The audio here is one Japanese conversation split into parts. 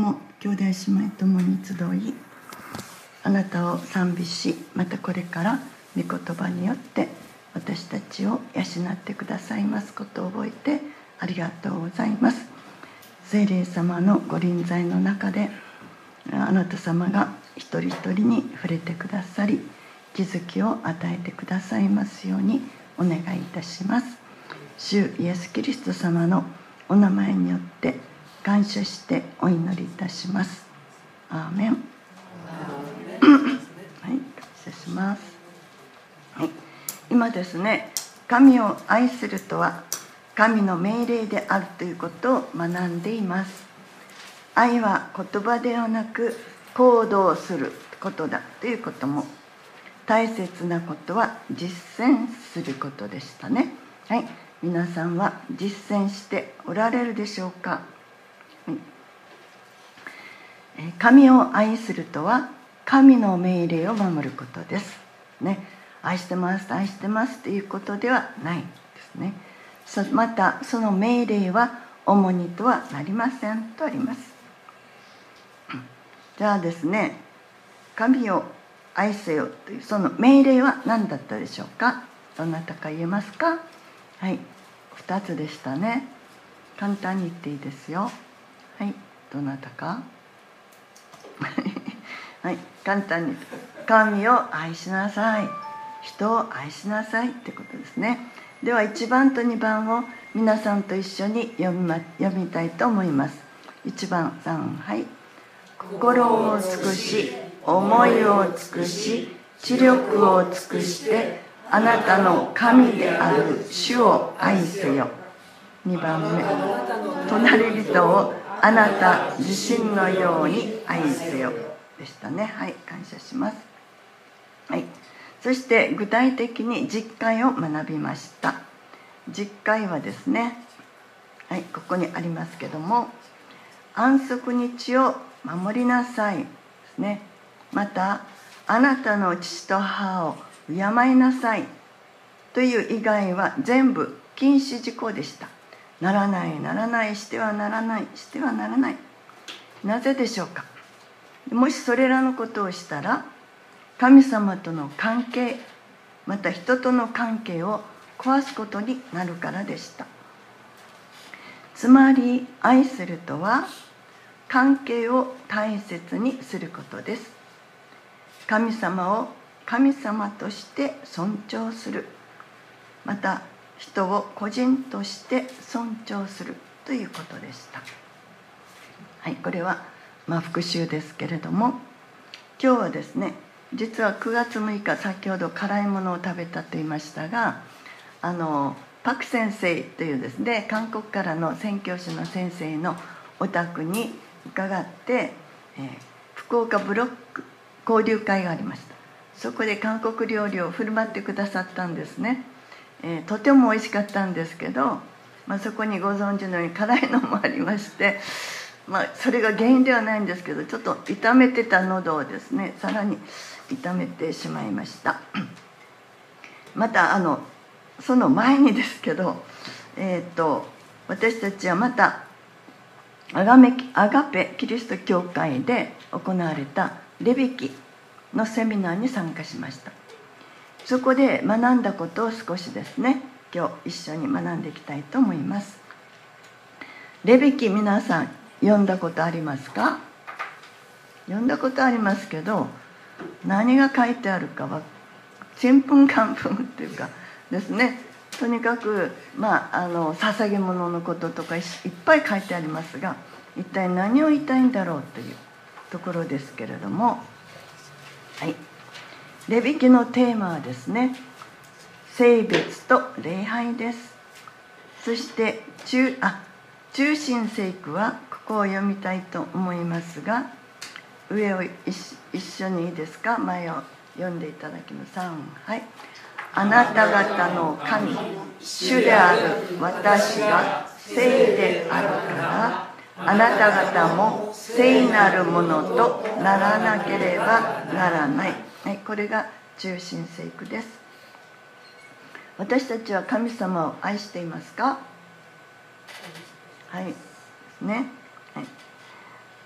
の兄弟姉妹ともに集い、あなたを賛美し、またこれから御言葉によって私たちを養ってくださいますことを覚えてありがとうございます。聖霊様のご臨在の中であなた様が一人一人に触れてくださり、気づきを与えてくださいますようにお願いいたします。主イエスキリスト様のお名前によって感謝してお祈りいたします。アーメン。はい、感謝します。はい、今ですね、神を愛するとは神の命令であるということを学んでいます。愛は言葉ではなく行動することだということも、大切なことは実践することでしたね。はい、皆さんは実践しておられるでしょうか。神を愛するとは神の命令を守ることですね。愛してます愛してますということではないですね。またその命令は重荷とはなりませんとあります。じゃあですね、神を愛せよというその命令は何だったでしょうか。どなたか言えますか。はい、2つでしたね。簡単に言っていいですよ。はい、どなたかはい、簡単に神を愛しなさい、人を愛しなさいってことですね。では1番と2番を皆さんと一緒に読みたいと思います。1番さん、はい。心を尽くし、思いを尽くし、知力を尽くしてあなたの神である主を愛せよ。2番目、隣人をあなた自身のように愛せよでしたね。はい、感謝します。はい、そして具体的に実会を学びました。実会はですね、はい、ここにありますけども、安息日を守りなさいですね。またあなたの父と母を敬いなさいという以外は全部禁止事項でした。ならないならない、してはならないしてはならない。なぜでしょうか。もしそれらのことをしたら神様との関係、また人との関係を壊すことになるからでした。つまり愛するとは関係を大切にすることです。神様を神様として尊重する、また人を個人として尊重するということでした。はい、これは復習ですけれども、今日はですね、実は9月6日先ほど辛いものを食べたと言いましたが、パク先生というですね、韓国からの宣教師の先生のお宅に伺って、福岡ブロック交流会がありました。そこで韓国料理を振る舞ってくださったんですね。とても美味しかったんですけど、そこにご存知のように辛いのもありまして、それが原因ではないんですけど、ちょっと痛めてた喉をですね、さらに痛めてしまいました。またその前にですけど、私たちはまたアガペキリスト教会で行われたレビ記のセミナーに参加しました。そこで学んだことを少しですね、今日一緒に学んでいきたいと思います。レビ記、皆さん読んだことありますか。読んだことありますけど、何が書いてあるかはちんぷんかんぷんっていうかですね、とにかく捧げ物のこととかいっぱい書いてありますが、一体何を言いたいんだろうというところですけれども、はい、レビ記のテーマはですね、聖別と礼拝です。そして中心聖句はここを読みたいと思いますが、上を一緒にいいですか。前を読んでいただきます。3、はい。あなた方の神主である私が聖であるから、あなた方も聖なるものとならなければならない。はい、これが中心聖句です。私たちは神様を愛していますか。はいね、はい、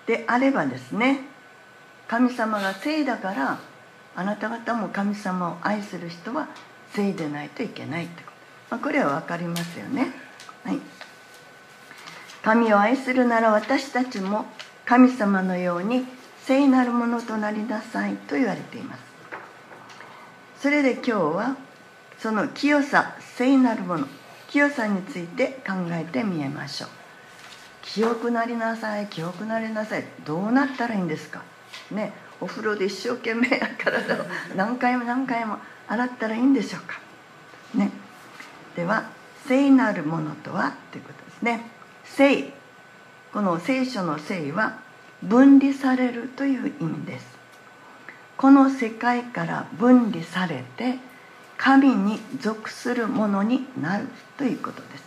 であればですね、神様が聖だから、あなた方も神様を愛する人は聖でないといけないってこと、これは分かりますよね。はい、神を愛するなら私たちも神様のように聖なるものとなりなさいと言われています。それで今日はその清さ、聖なるもの、清さについて考えてみましょう。清くなりなさい、清くなりなさい、どうなったらいいんですかね。お風呂で一生懸命体を何回も何回も洗ったらいいんでしょうかね。では聖なるものとはということですね。聖、この聖書の聖は分離されるという意味です。この世界から分離されて神に属するものになるということです。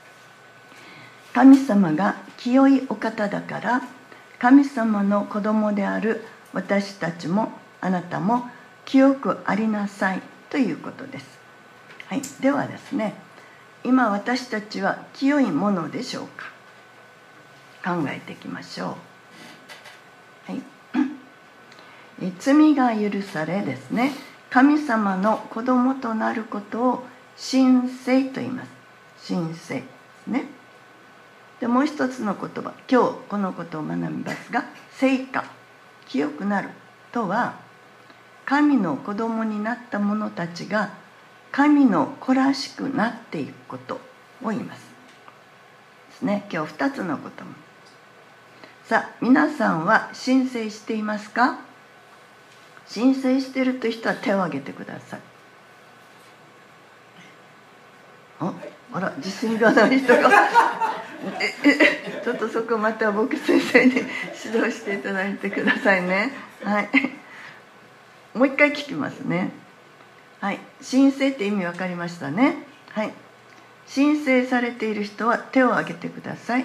神様が清いお方だから、神様の子供である私たちもあなたも清くありなさいということです。はい、ではですね、今私たちは清いものでしょうか。考えていきましょう。はい、罪が許されですね、神様の子供となることを神聖と言います。神聖ですね。でもう一つの言葉、今日このことを学びますが、聖化、清くなるとは、神の子供になった者たちが神の子らしくなっていくことを言いますですね。今日2つのことも。さあ、皆さんは申請していますか？申請しているという人は手を挙げてください。あら、自信がない人がちょっとそこまた僕先生に指導していただいてくださいね。はい、もう一回聞きますね。はい、申請って意味分かりましたね。はい、申請されている人は手を挙げてください。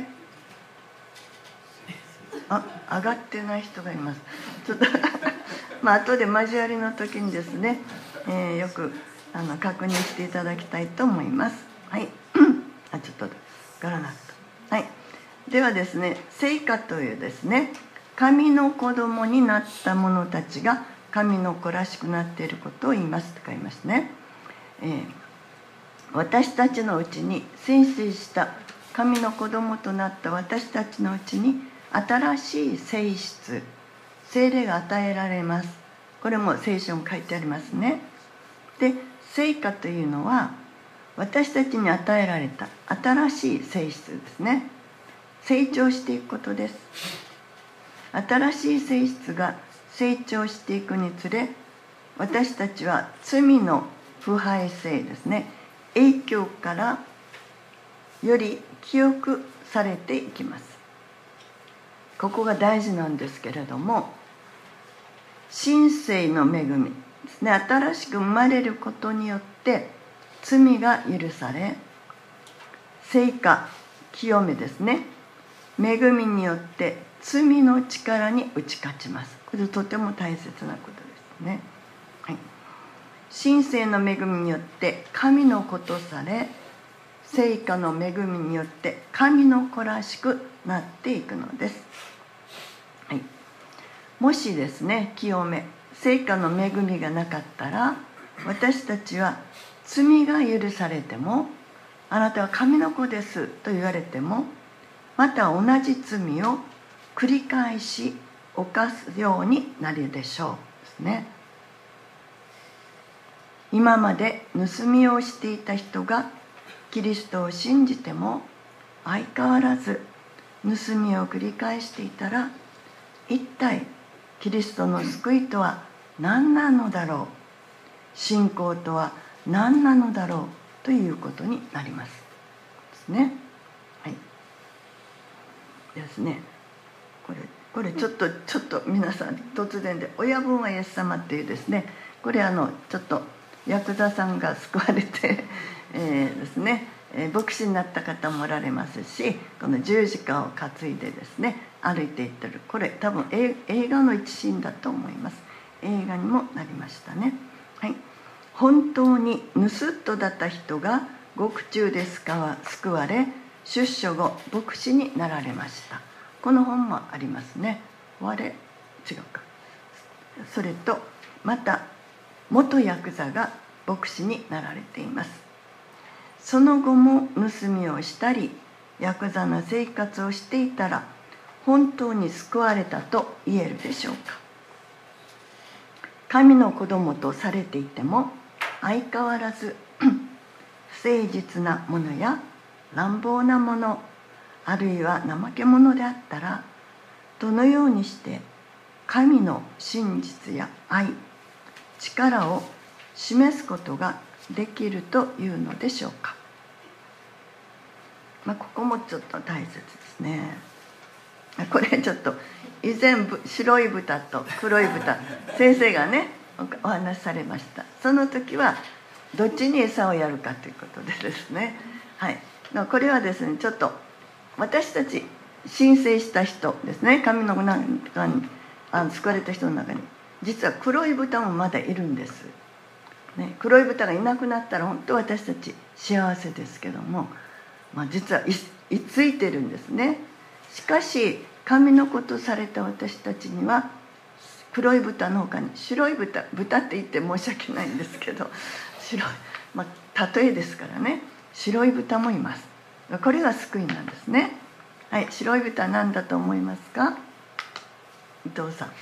上がってない人がいます。ちょっと後で交わりの時にですね、よく確認していただきたいと思います。はい、ちょっとガラナッと。はい、ではですね、聖化というですね、神の子供になった者たちが神の子らしくなっていることを言いますと書いますね。私たちのうちに宣誓した神の子供となった私たちのうちに新しい性質、聖霊が与えられます。これも聖書に書いてありますね。で、聖化というのは私たちに与えられた新しい性質ですね。成長していくことです。新しい性質が成長していくにつれ、私たちは罪の腐敗性ですね、影響からより清くされていきます。ここが大事なんですけれども、神聖の恵みですね、新しく生まれることによって罪が許され、聖化、清めですね、恵みによって罪の力に打ち勝ちます。これとても大切なことですね。はい、神聖の恵みによって神の子とされ、聖化の恵みによって神の子らしくなっていくのです。はい、もしですね、清め、聖化の恵みがなかったら、私たちは罪が許されても、あなたは神の子ですと言われても、また同じ罪を繰り返し犯すようになるでしょうですね。今まで盗みをしていた人がキリストを信じても相変わらず盗みを繰り返していたら、一体キリストの救いとは何なのだろう、信仰とは何なのだろうということになりますですね。はい、ですね、これちょっと皆さん突然で、親分はイエス様っていうですね、これちょっとヤクザさんが救われてですね、牧師になった方もおられますし、この十字架を担いでですね歩いていってる、これ多分映画の一シーンだと思います。映画にもなりましたね。はい、本当に盗人だった人が獄中で救われ、出所後牧師になられました。 この本もありますね。違うか。それとまた元ヤクザが牧師になられています。その後も盗みをしたりヤクザの生活をしていたら本当に救われたと言えるでしょうか。神の子供とされていても相変わらず不誠実なものや乱暴なもの、あるいは怠け者であったら、どのようにして神の真実や愛、力を示すことができるというのでしょうか。ここもちょっと大切ですね。これちょっと以前白い豚と黒い豚、先生がねお話しされました。その時はどっちに餌をやるかということでですね、はい、これはですね、ちょっと私たち申請した人ですね、神の中に救われた人の中に実は黒い豚もまだいるんです、ね、黒い豚がいなくなったら本当私たち幸せですけども、実は居ついてるんですね。しかし神の子とされた私たちには黒い豚の他に白い豚って言って申し訳ないんですけど、白い、例えですからね、白い豚もいます。これが救いなんですね。はい、白い豚は何だと思いますか、伊藤さん。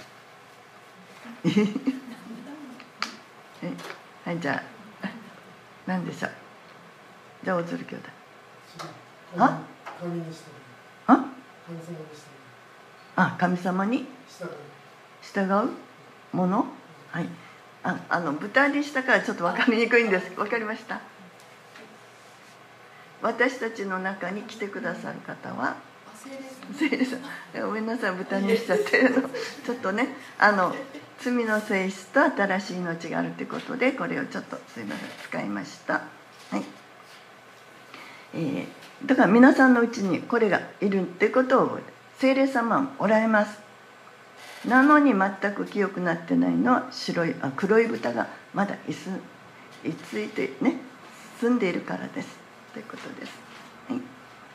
はい、じゃあ何でしょう。じゃあ大鶴兄弟。神様に従うもの、はい、豚にしたからちょっと分かりにくいんです。分かりました。私たちの中に来てくださる方は聖霊さん、ごめんなさい、豚にしちゃってるのちょっとね、罪の性質と新しい命があるということで、これをちょっとすいません使いました。はい、だから皆さんのうちにこれがいるってことを覚えて、聖霊様もおられます。なのに全く清くなってないのは黒い豚がまだ居ついてね、住んでいるからですということです。はい、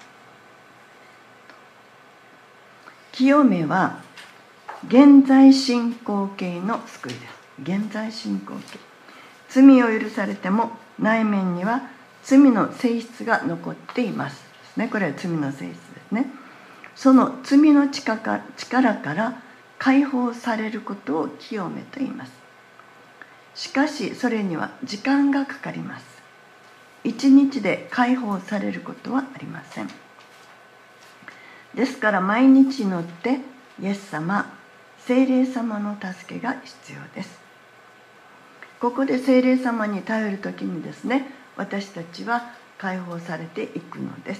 清めは現在進行形の救いです。現在進行形。罪を許されても内面には罪の性質が残っています。これは罪の性質ですね。その罪の力から解放されることを清めと言います。しかしそれには時間がかかります。一日で解放されることはありません。ですから毎日祈ってイエス様、聖霊様の助けが必要です。ここで聖霊様に頼るときにですね、私たちは解放されていくのです。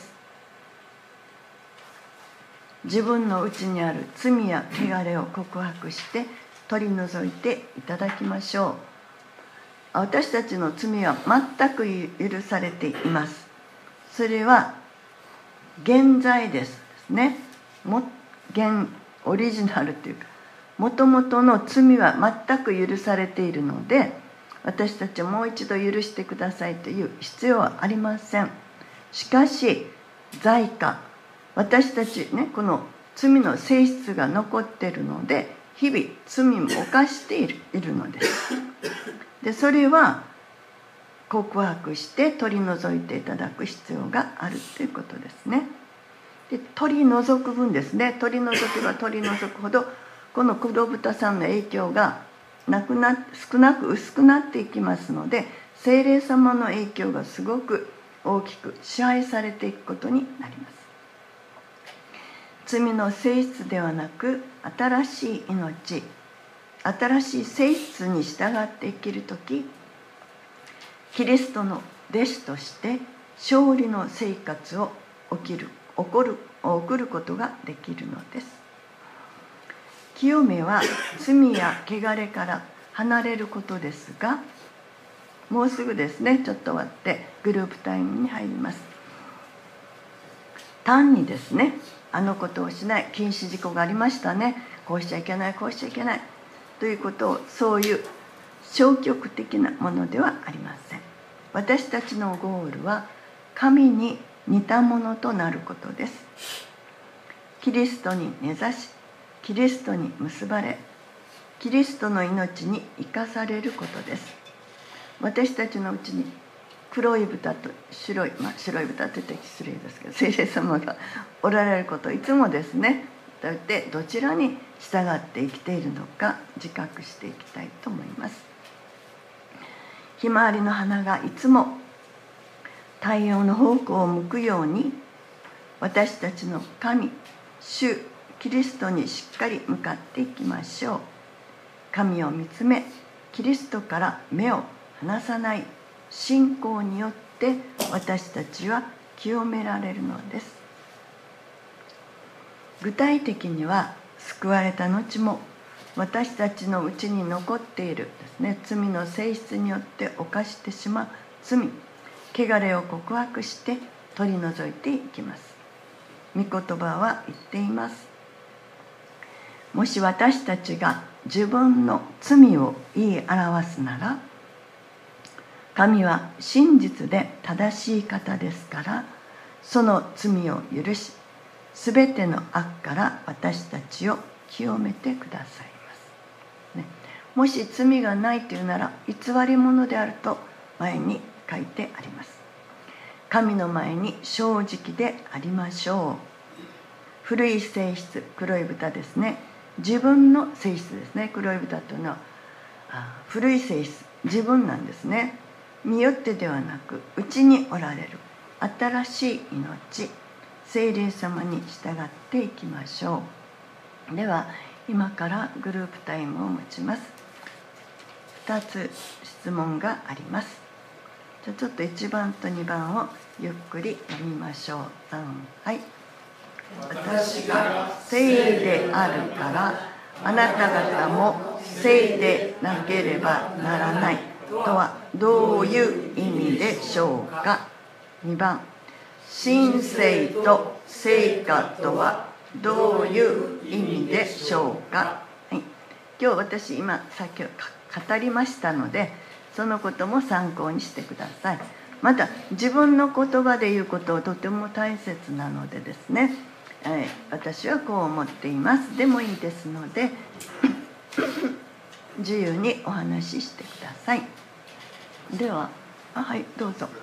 自分の内にある罪や汚れを告白して取り除いていただきましょう。私たちの罪は全く許されています。それは現在ですね。オリジナルというか、もともとの罪は全く許されているので、私たちをもう一度許してくださいという必要はありません。しかし罪過、私たちね、この罪の性質が残っているので、日々罪も犯しているのです。で、それは告白して取り除いていただく必要があるということですね。で、取り除く分ですね、取り除けば取り除くほどこの黒豚さんの影響が少なく薄くなっていきますので、聖霊様の影響がすごく大きく支配されていくことになります。罪の性質ではなく新しい命、新しい性質に従って生きるとき、キリストの弟子として勝利の生活を送ることができるのです。清めは罪や汚れから離れることですが、もうすぐですね、ちょっと終わってグループタイムに入ります。単にですね、あのことをしない、禁止事項がありましたね、こうしちゃいけない、こうしちゃいけないということを、そういう消極的なものではありません。私たちのゴールは神に似たものとなることです。 キリストに根ざし、キリストに結ばれ、キリストの命に生かされることです。私たちのうちに黒い豚と白い豚と言って失礼ですけど、聖霊様がおられることをいつもですね、どちらに従って生きているのか自覚していきたいと思います。ひまわりの花がいつも太陽の方向を向くように、私たちの神、主キリストにしっかり向かっていきましょう。神を見つめ、キリストから目を離さない信仰によって私たちは清められるのです。具体的には、救われた後も私たちのうちに残っているですね、罪の性質によって犯してしまう罪、汚れを告白して取り除いていきます。御言葉は言っています。もし私たちが自分の罪を言い表すなら、神は真実で正しい方ですから、その罪を許し、すべての悪から私たちを清めてくださいます、ね。もし罪がないというなら、偽り者であると前に書いてあります。神の前に正直でありましょう。古い性質、黒い豚ですね。自分の性質ですね。黒い豚というのは古い性質、自分なんですね。によってではなく、うちにおられる新しい命、聖霊様に従っていきましょう。では今からグループタイムを持ちます。2つ質問があります。じゃあちょっと1番と2番をゆっくり読みましょう。はい。私が聖であるからあなた方も聖でなければならないとはどういう意味でしょうか。2番、神聖と聖果とはどういう意味でしょうか。はい、今日私さっき語りましたので、そのことも参考にしてください。また自分の言葉で言うことはとても大切なのでですね、私はこう思っていますでもいいですので自由にお話ししてください。でははい、どうぞ。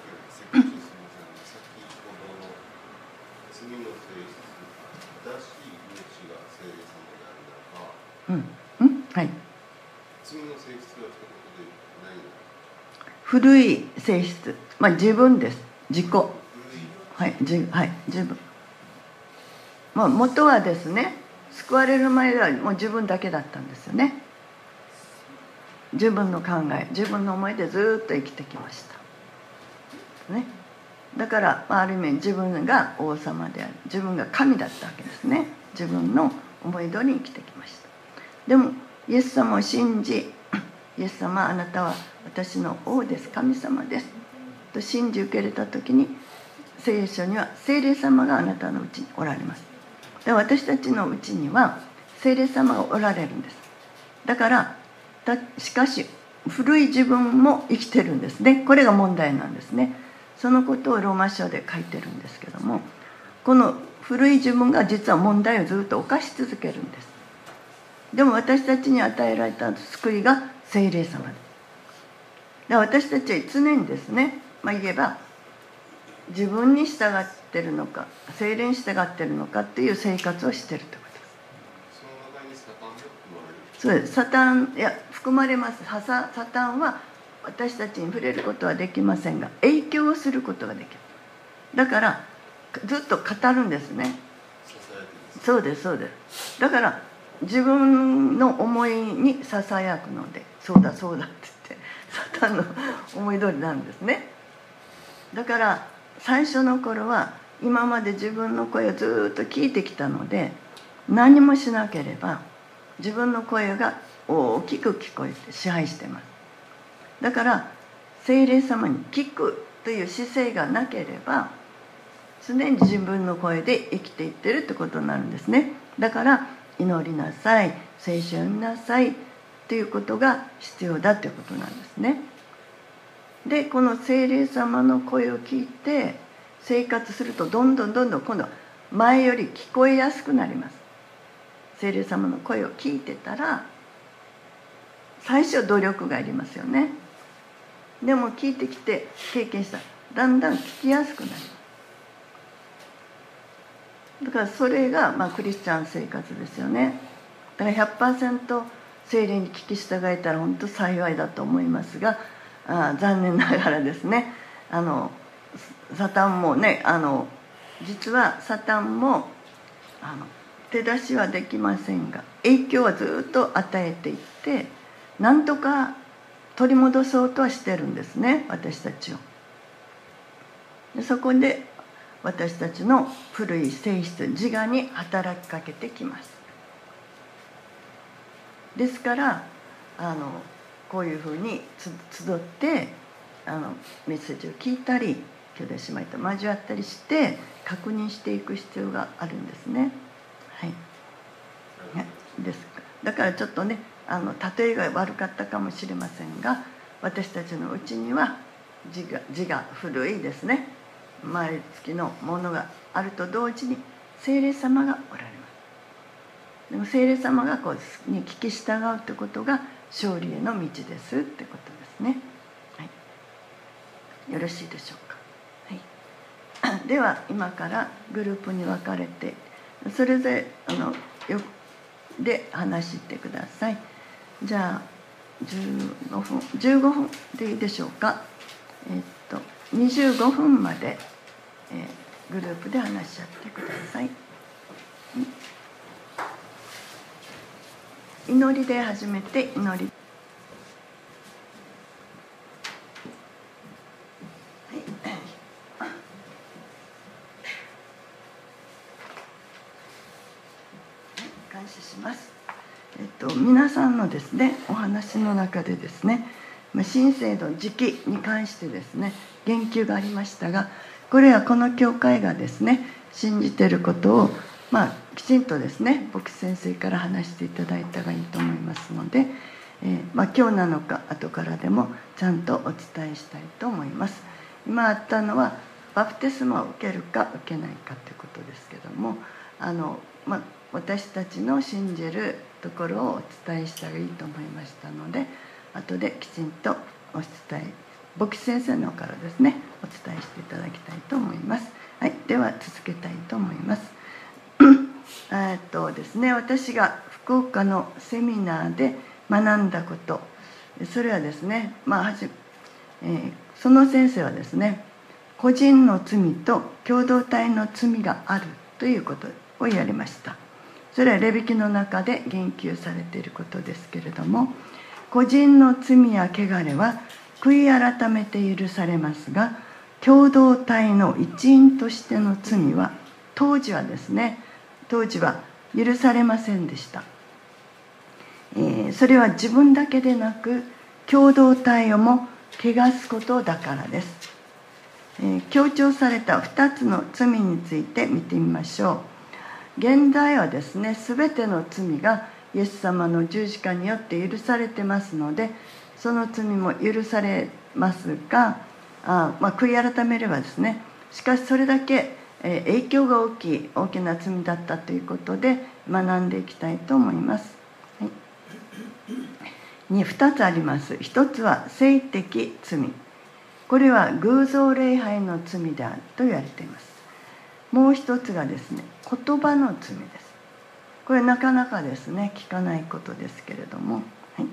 はい。古い性質、自分です。自己。はい、自分。元はですね、救われる前はもう自分だけだったんですよね。自分の考え、自分の思いでずっと生きてきました。ね。だから、ある意味自分が王様である、自分が神だったわけですね。自分の思い通りに生きてきました。でもイエス様を信じ、イエス様あなたは私の王です、神様ですと信じ受け入れた時に、聖書には聖霊様があなたのうちにおられます。で私たちのうちには聖霊様がおられるんです。だからしかし古い自分も生きてるんですね。これが問題なんですね。そのことをローマ書で書いてるんですけども、この古い自分が実は問題をずっと犯し続けるんです。でも私たちに与えられた救いが聖霊様です。で私たちは常にですね、言えば自分に従ってるのか聖霊に従ってるのかっていう生活をしてるということです。そうです。サタン含まれます。サタンは私たちに触れることはできませんが、影響をすることができる。だからずっと語るんですね。そうですそうです。だから自分の思いにささやくので、そうだそうだって言ってサタンの思い通りなんですね。だから最初の頃は今まで自分の声をずっと聞いてきたので、何もしなければ自分の声が大きく聞こえて支配しています。だから聖霊様に聞くという姿勢がなければ、常に自分の声で生きていってるってことになるんですね。だから祈りなさい、聖書を読みなさいということが必要だということなんですね。でこの聖霊様の声を聞いて生活すると、どんどん今度は前より聞こえやすくなります。聖霊様の声を聞いてたら、最初努力がいりますよね。でも聞いてきて経験したらだんだん聞きやすくなります。だからそれがクリスチャン生活ですよね。だから 100% 聖霊に聞き従えたら本当幸いだと思いますが、残念ながらですね、サタンもね、実はサタンも手出しはできませんが、影響はずっと与えていって、なんとか取り戻そうとはしてるんですね、私たちを。でそこで私たちの古い性質、自我に働きかけてきます。ですからこういうふうに集ってメッセージを聞いたり、兄弟姉妹と交わったりして確認していく必要があるんですね。はい。ですだからちょっとね、例えが悪かったかもしれませんが、私たちのうちには自我古いですね、生まれつきのものがあると同時に聖霊様がおられます。でも聖霊様がに聞き従うということが勝利への道ですってことですね。はい、よろしいでしょうか。はい、では今からグループに分かれて、それぞれで話してください。じゃあ15分でいいでしょうか。25分まで、グループで話し合ってください。祈りで始めて、祈り。感謝します。皆さんのですね、お話の中でですね、神聖の時期に関してですね、言及がありましたが、これはこの教会がですね、信じていることを、きちんとですね、牧師先生から話していただいたがいいと思いますので、今日なのか後からでもちゃんとお伝えしたいと思います。今あったのはバプテスマを受けるか受けないかということですけども、私たちの信じるところをお伝えしたらいいと思いましたので、後できちんとお伝え、牧師先生の方からですね、お伝えしていただきたいと思います。はい、では続けたいと思います。ですね、私が福岡のセミナーで学んだこと、それはですね、その先生はですね、個人の罪と共同体の罪があるということを言われました。それはレビ記の中で言及されていることですけれども、個人の罪や汚れは悔い改めて許されますが、共同体の一員としての罪は当時は許されませんでした。それは自分だけでなく共同体をも汚すことだからです。強調された2つの罪について見てみましょう。現在はですね、全ての罪がイエス様の十字架によって許されてますので、その罪も許されますが、悔い改めればですね、しかしそれだけ影響が大きな罪だったということで学んでいきたいと思います。はい、2つあります。1つは性的罪、これは偶像礼拝の罪であると言われています。もう一つがですね、言葉の罪です。これなかなかですね、聞かないことですけれども、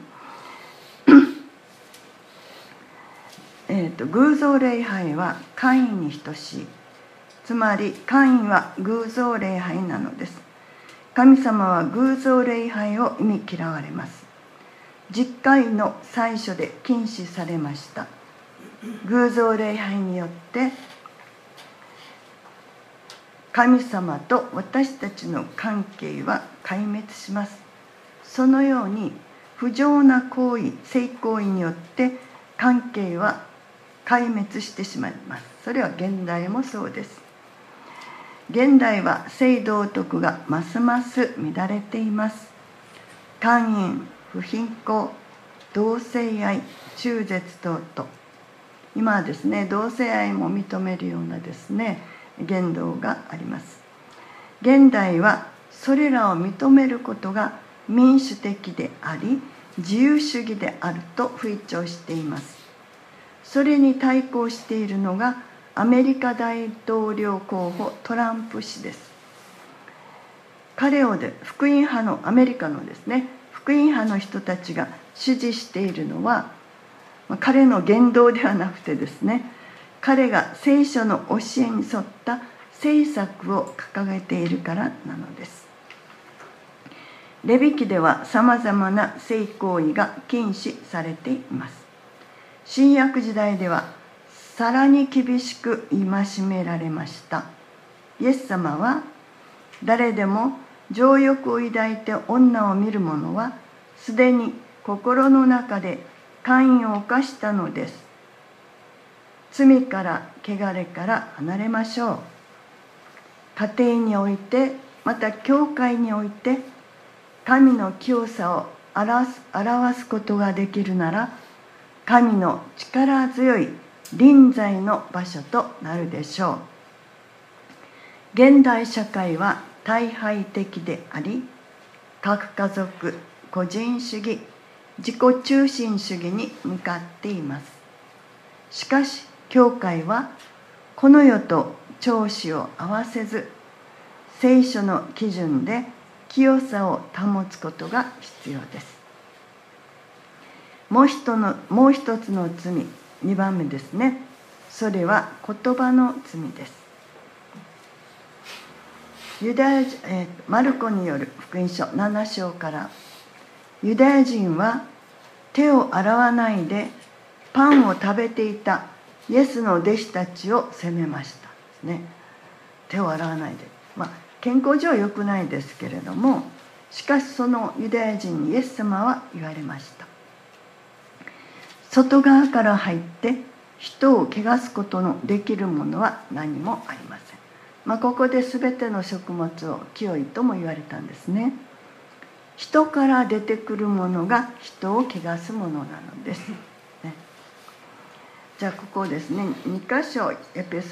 はい、偶像礼拝は姦淫に等しい。つまり姦淫は偶像礼拝なのです。神様は偶像礼拝を忌み嫌われます。10回の祭書で禁止されました。偶像礼拝によって神様と私たちの関係は壊滅します。そのように不浄な行為、性行為によって関係は壊滅してしまいます。それは現代もそうです。現代は性道徳がますます乱れています。姦淫、不貧困、同性愛、中絶等々、今はですね、同性愛も認めるようなですね、言動があります。 現代はそれらを認めることが民主的であり自由主義であると吹聴しています。それに対抗しているのがアメリカ大統領候補トランプ氏です。彼を福音派のアメリカのですね、福音派の人たちが支持しているのは、彼の言動ではなくてですね、彼が聖書の教えに沿った政策を掲げているからなのです。レビ記ではさまざまな性行為が禁止されています。新約時代ではさらに厳しく戒められました。イエス様は、誰でも情欲を抱いて女を見る者はすでに心の中で姦淫を犯したのです。罪から汚れから離れましょう。家庭において、また教会において神の清さを表すことができるなら、神の力強い臨在の場所となるでしょう。現代社会は退廃的であり、核家族、個人主義、自己中心主義に向かっています。しかし教会はこの世と調子を合わせず、聖書の基準で清さを保つことが必要です。もう一つの罪、2番目ですね。それは言葉の罪です。マルコによる福音書7章から、ユダヤ人は手を洗わないでパンを食べていたイエスの弟子たちを責めましたね。手を洗わないで、健康上は良くないですけれども、しかしそのユダヤ人にイエス様は言われました。外側から入って人を汚すことのできるものは何もありません。ここで全ての食物を清いとも言われたんですね。人から出てくるものが人を汚すものなのです、ね。じゃあここですね、2箇所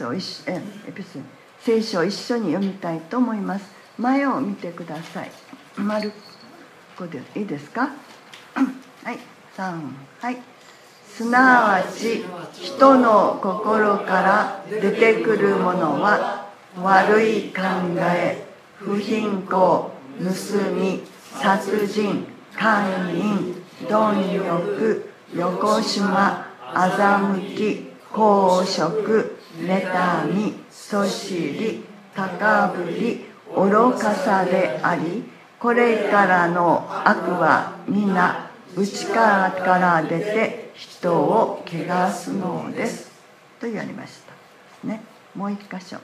聖書を一緒に読みたいと思います。前を見てください。丸ここでいいですか。はい、3、はい。すなわち人の心から出てくるものは悪い考え、不貧困、盗み、殺人、姦淫、貪欲、よこしま、欺き、公職、妬み、そしり、高ぶり、愚かさであり、これからの悪は皆内から出て人を汚すのですと言われましたね。もう一箇所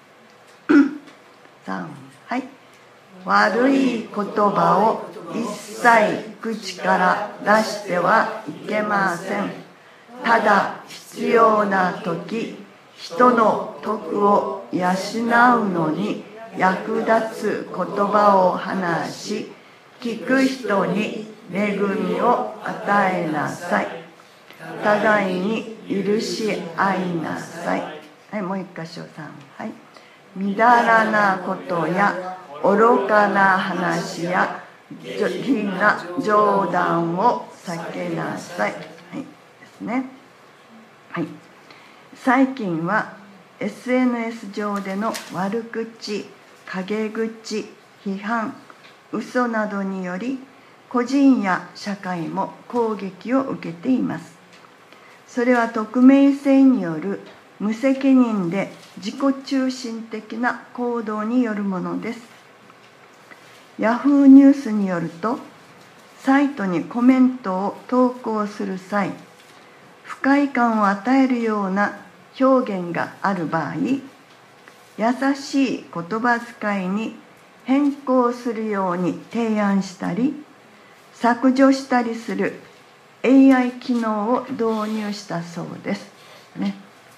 3、はい。悪い言葉を一切口から出してはいけません。ただ必要な時、人の徳を養うのに役立つ言葉を話し、聞く人に恵みを与えなさい。互いに許し合いなさい。はい、もう一箇所3、はい。みだらなことや愚かな話や下品な冗談を避けなさい。はい、ですね。はい。最近は SNS 上での悪口、陰口、批判、嘘などにより個人や社会も攻撃を受けています。それは匿名性による無責任で自己中心的な行動によるものです。ヤフーニュースによると、サイトにコメントを投稿する際、不快感を与えるような表現がある場合、優しい言葉遣いに変更するように提案したり、削除したりする AI 機能を導入したそうですね。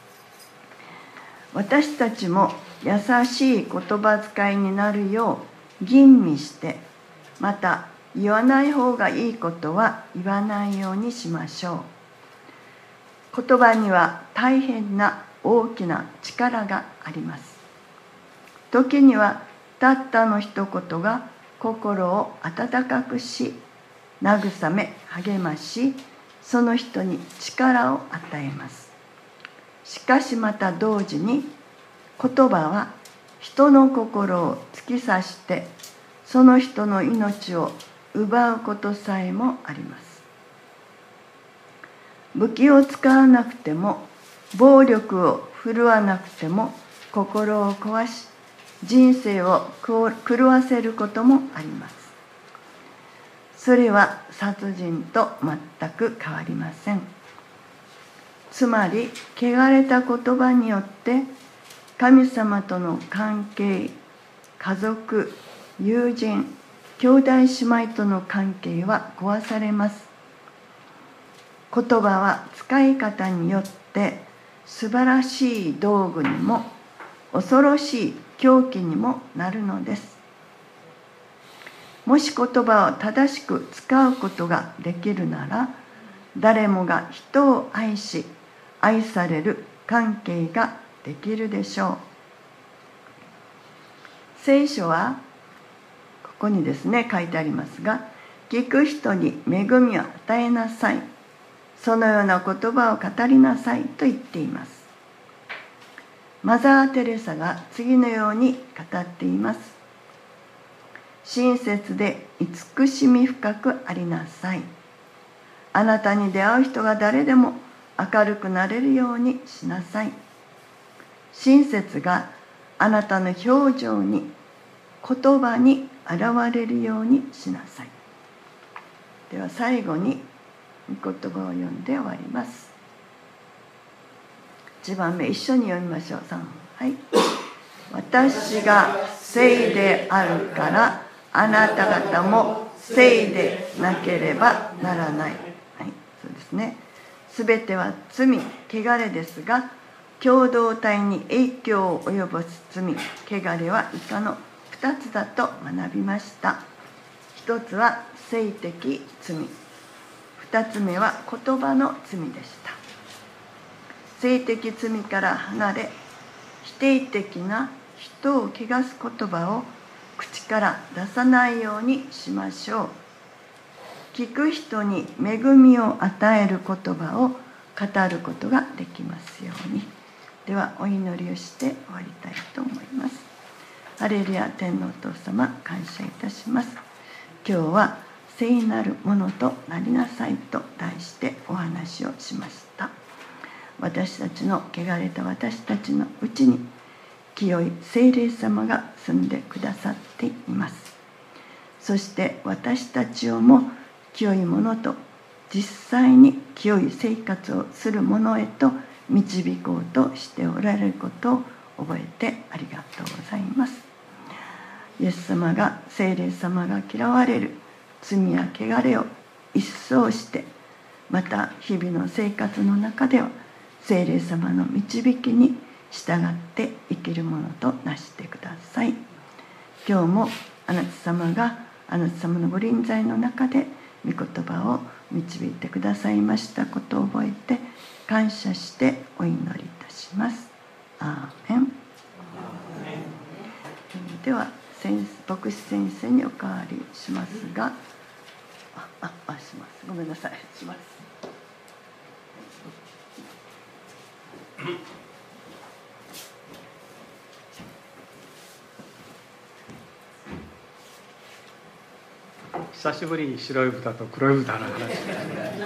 私たちも優しい言葉遣いになるよう吟味して、また言わない方がいいことは言わないようにしましょう。言葉には大変な大きな力があります。時にはたったの一言が心を温かくし、慰め励まし、その人に力を与えます。しかしまた同時に、言葉は人の心を突き刺して、その人の命を奪うことさえもあります。武器を使わなくても、暴力を振るわなくても、心を壊し、人生を狂わせることもあります。それは殺人と全く変わりません。つまり、汚れた言葉によって神様との関係、家族、友人、兄弟姉妹との関係は壊されます。言葉は使い方によって素晴らしい道具にも恐ろしい凶器にもなるのです。もし言葉を正しく使うことができるなら、誰もが人を愛し、愛される関係ができるでしょう。聖書はここにですね書いてありますが、聞く人に恵みを与えなさい、そのような言葉を語りなさいと言っています。マザー・テレサが次のように語っています。親切で慈しみ深くありなさい。あなたに出会う人が誰でも明るくなれるようにしなさい。親切があなたの表情に、言葉に現れるようにしなさい。では最後に御言葉を読んで終わります。1番目一緒に読みましょう。3、はい。私が聖であるからあなた方も聖でなければならない。はい、そうですね。すべては罪、汚れですが、共同体に影響を及ぼす罪、汚れは以下の2つだと学びました。1つは性的罪、2つ目は言葉の罪でした。性的罪から離れ、否定的な人を汚す言葉を口から出さないようにしましょう。聞く人に恵みを与える言葉を語ることができますように。ではお祈りをして終わりたいと思います。ハレルヤ、天のお父様、感謝いたします。今日は聖なるものとなりなさいと題してお話をしました。私たちの汚れた私たちのうちに清い聖霊様が住んでくださっています。そして私たちをも清いものと、実際に清い生活をするものへと導こうとしておられることを覚えてありがとうございます。イエス様が、聖霊様が嫌われる罪や汚れを一掃して、また日々の生活の中では聖霊様の導きに従って生きるものとなしてください。今日もあなた様が、あなた様のご臨在の中で御言葉を導いてくださいましたことを覚えて感謝してお祈りいたします。アーメン。では牧師先生にお代わりしますが、します。ごめんなさい、します。 久しぶりに白い豚と黒い豚の話